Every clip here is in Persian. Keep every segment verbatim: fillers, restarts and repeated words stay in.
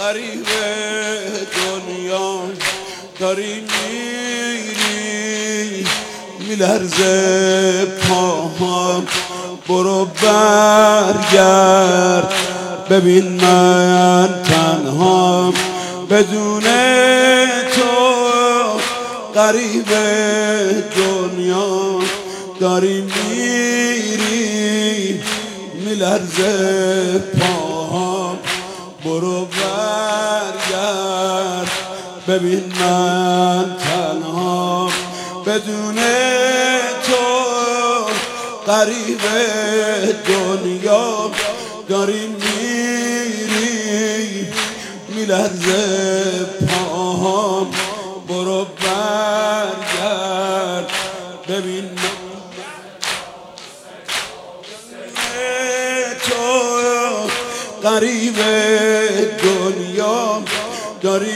غریب دنیا داری میری، میلرزه پاهم. برو برگرد ببین من تنهام، بدون تو غریب دنیا داری میری، میلرزه پاهم. برو برگرد ببین من تنهام، بدون تو غریب دنیا داری میری، میلرزه پاهم. برو برگرد ببین تو غریب دنیا داری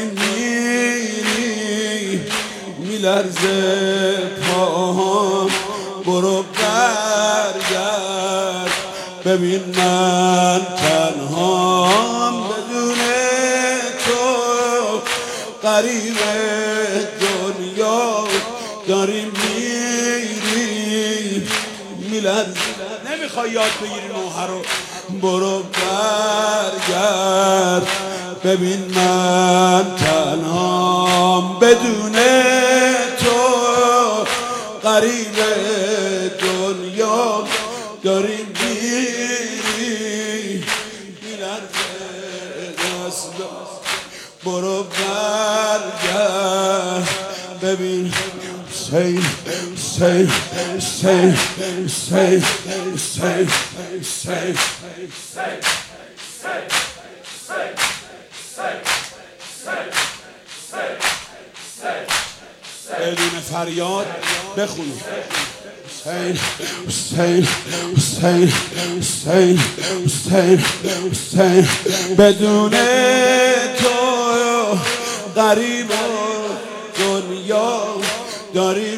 میری، میلرزه پاهم. برو برگرد ببین من تنهام، بدون تو غریب دنیا داری میری، میلرزه. نمیخوای یاد بگیری نوحه رو؟ برو برگرد ببین من تنهام، بدون تو غریب دنیا داری میری، میلرزه دست. برو برگرد ببین سیل سیل سیل سیل سیل سیل بدون فریاد بخونی. سیل سیل سیل سیل سیل سیل بدون تو غریب دنیا داری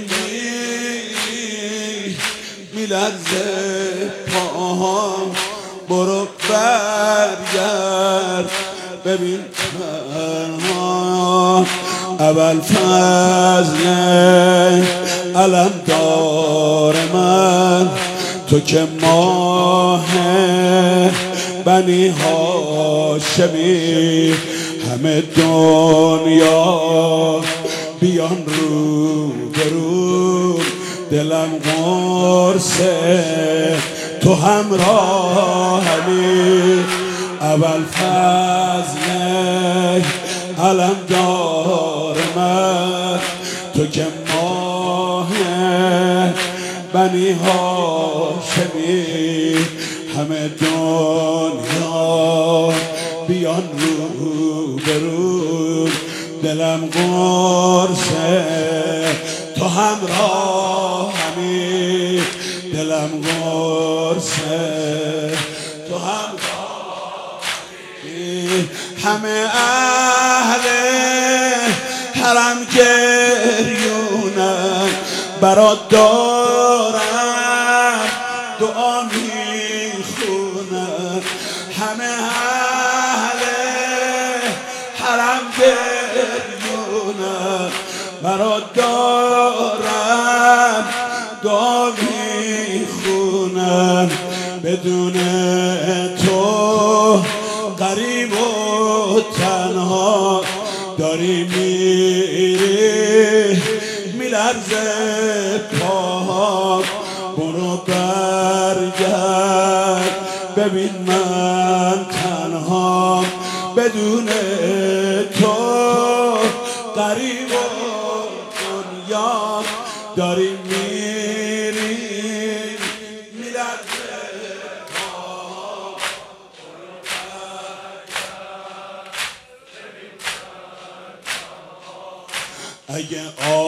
میری، میلرزه پاهم. برو برگرد ببین تنها. اول فضل علم دار من تو که ماه بنی هاشمی، همه دنیا بیان رو برو، دلم قرصه تو همراهمی. اول فضل علم دار من تو که ماه بنی هاشمی، همه دنیا بیان رو برو، دلم قرصه تو همراهمی. دلم قرصه تو همراهمی. همه اهل حرم گریونن برات دارن، دعا میخونن. همه اهل حرم گریونن برات دارن، دعا میخونن. بدون تو غریب و تنها داری میری، میلرزه پاهم. برو برگرد ببین من تنها، بدون تو غریب و دنیا داری میری، میلرزه پاهم. اگه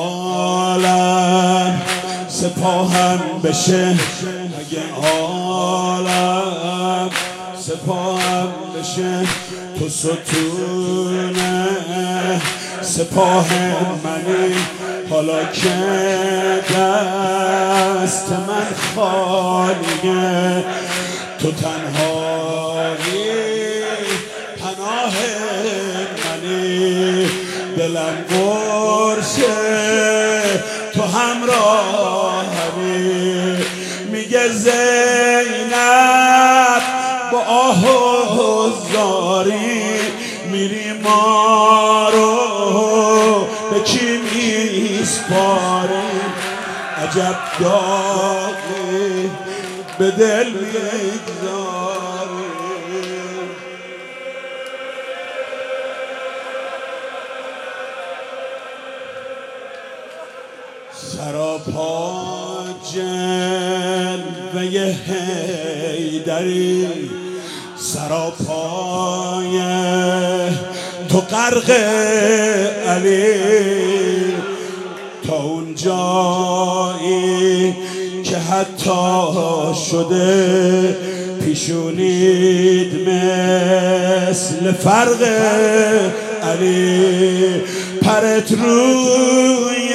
عالم سپاهم بشه، اگه عالم سپاهم بشه، تو ستونه سپاه منی. حالا که دست من خالیه، تو تنهایی پناه دلم قرصه تو همراهمی میگه زینب با آه و زاری میری ما رو به کی میسپاری عجب داغی به دل میگذاری سراپا جلوه حیدری سراپای تو غرق علی تا اون جایی که حتی شده پیشونید مثل فرق علی پرت روی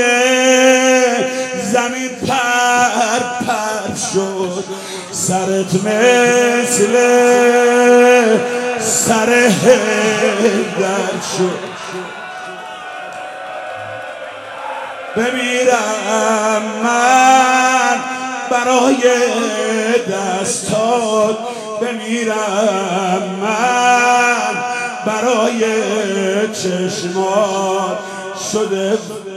زمین پر پر شد سرت مثل سر حیدر شد بمیرم من برای دستات بمیرم من برای چشمات شده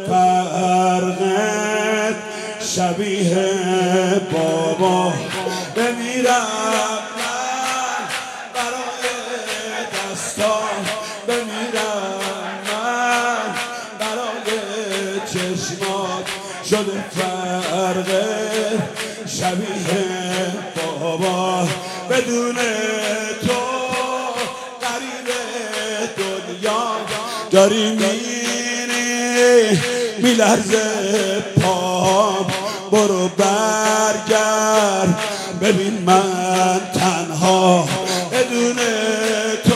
فرقت شبیه بابا بمیرم من برای دستات بمیرم من برای چشمات شده فرقت شبیه بابا بدون تو غریب دنیا داری میری میلرزه پام برو برگرد ببین من تنها بدون تو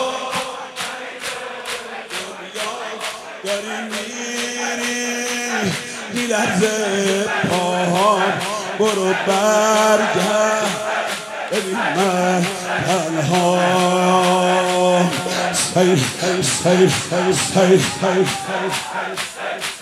داری میری میلرزه پام برو برگرد ببین من تنها سیر سیر سیر سیر سیر